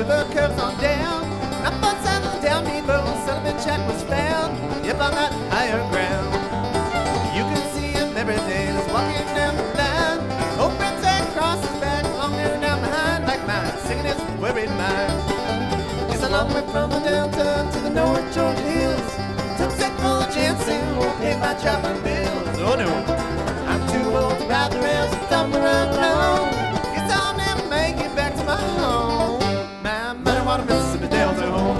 river curves on down. And up on Southern down Meadville, Sullivan Shack was found. Up on that higher ground. You can see him every day, just walking down the line. Open that cross his back, long hair down behind, like mine, singing his worried mind. It's a long way from the downtown to the North Georgia hills. Took sack full of Jansen, won't pay my chopping bills. Oh no, I'm too old to ride the rails and thumb around alone. Guess I'll never make it back to my home. My Muddywater, Mississippi Delta home.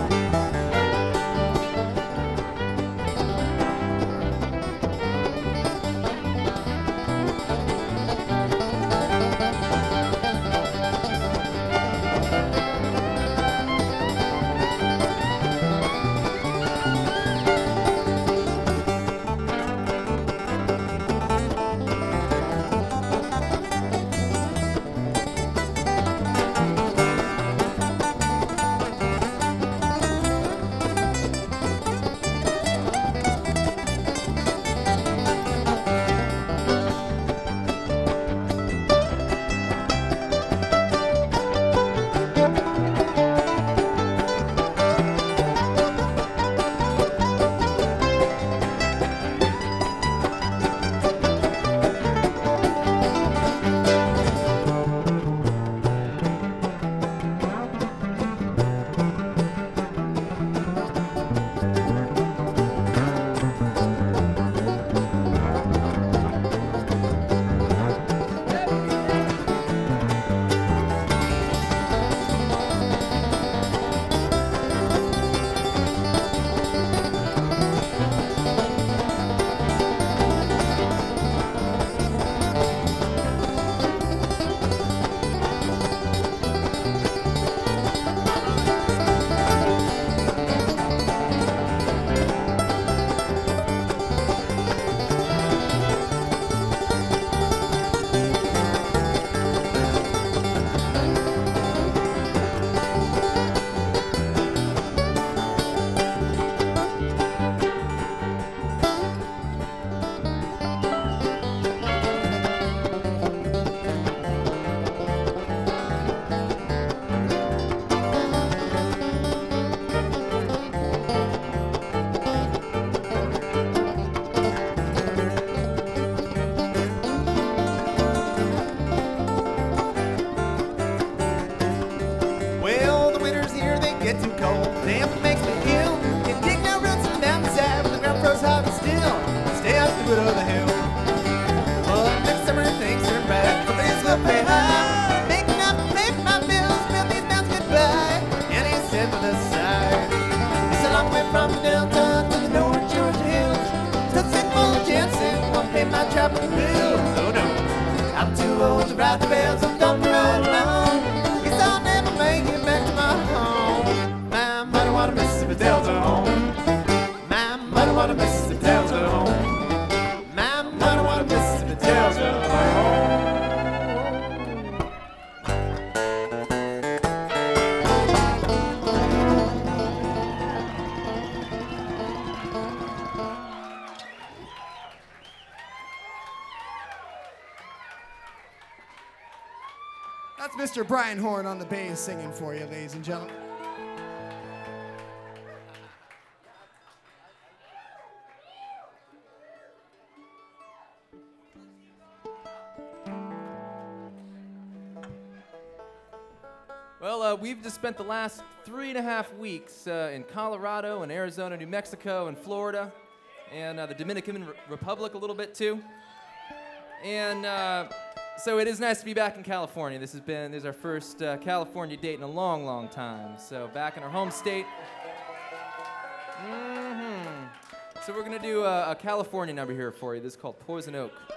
Get too cold, damn it makes me ill. Can't dig no roots in the mountainside when the ground froze hard and still. Stay out the foot of the hill. But next summer things are right, companies will pay high. Make enough to pay for my bills, build these mountains goodbye. And he said with a sigh, it's a long way from the Delta to the North Georgia hills. Took sack full of Jansen, won't pay my chopping bills. Oh no, I'm too old to ride the rails, I'm done to ride alone. Guess I'll never make it back to my home. Muddywater, Mississippi Delta home. My Muddywater, Mississippi Delta home. My Muddywater, Mississippi Delta home. That's Mr. Brian Horn on the bass singing for you, ladies and gentlemen. Well, we've just spent the last 3.5 weeks in Colorado and Arizona, New Mexico, and Florida, and the Dominican Republic a little bit too. And so it is nice to be back in California. This is our first California date in a long, long time. So back in our home state. So we're gonna do a California number here for you. This is called Poison Oak.